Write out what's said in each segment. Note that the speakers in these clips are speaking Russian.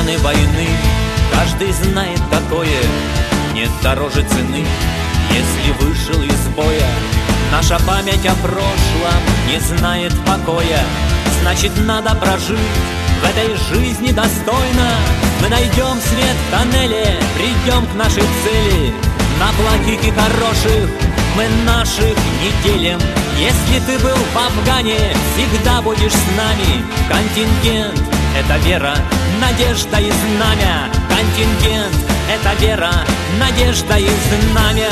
раны войны. Каждый знает, какое нет дороже цены. Если вышел из боя, наша память о прошлом не знает покоя. Значит, надо прожить в этой жизни достойно. Мы найдем свет в тоннеле, придем к нашей цели. На плакике хороших мы наших не делим. Если ты был в Афгане, всегда будешь с нами. Контингент — это вера, надежда и знамя. Контингент — это вера, надежда и знамя.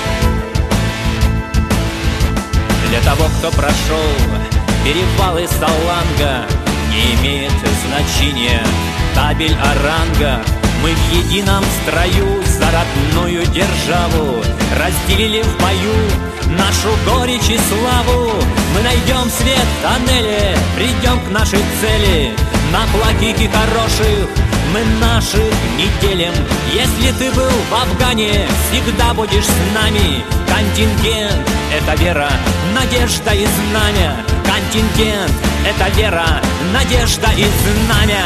Для того, кто прошел перевалы Саланга, не имеет значения табель о рангах. Мы в едином строю за родную державу разделили в бою нашу горечь и славу. Мы найдем свет в тоннеле, придем к нашей цели. На плакике хороших мы наших не делим. Если ты был в Афгане, всегда будешь с нами. Контингент — это вера, надежда и знамя. Контингент — это вера, надежда и знамя.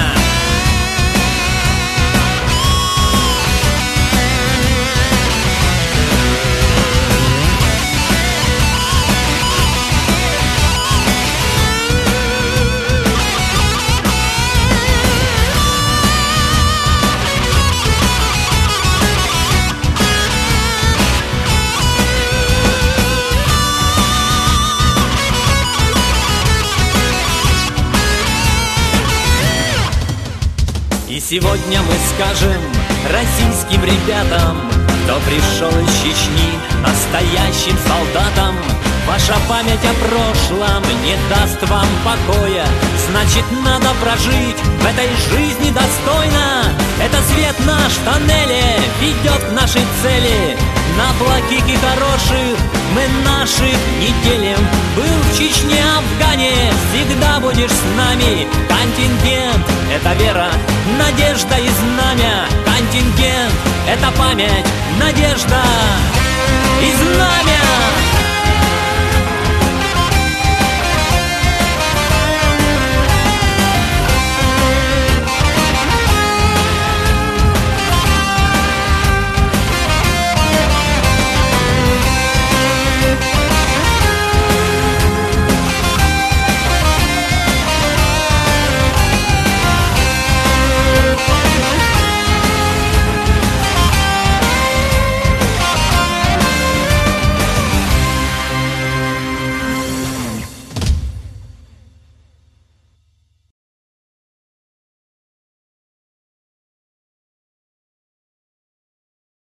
И сегодня мы скажем российским ребятам, кто пришел из Чечни, настоящим солдатам: ваша память о прошлом не даст вам покоя. Значит, надо прожить в этой жизни достойно. Это свет наш в тоннеле ведет к нашей цели. На плакике хороших мы наших не делим. Был в Чечне, Афгане, всегда будешь с нами. Контингент — это вера, надежда и знамя. Контингент — это память, надежда и знамя.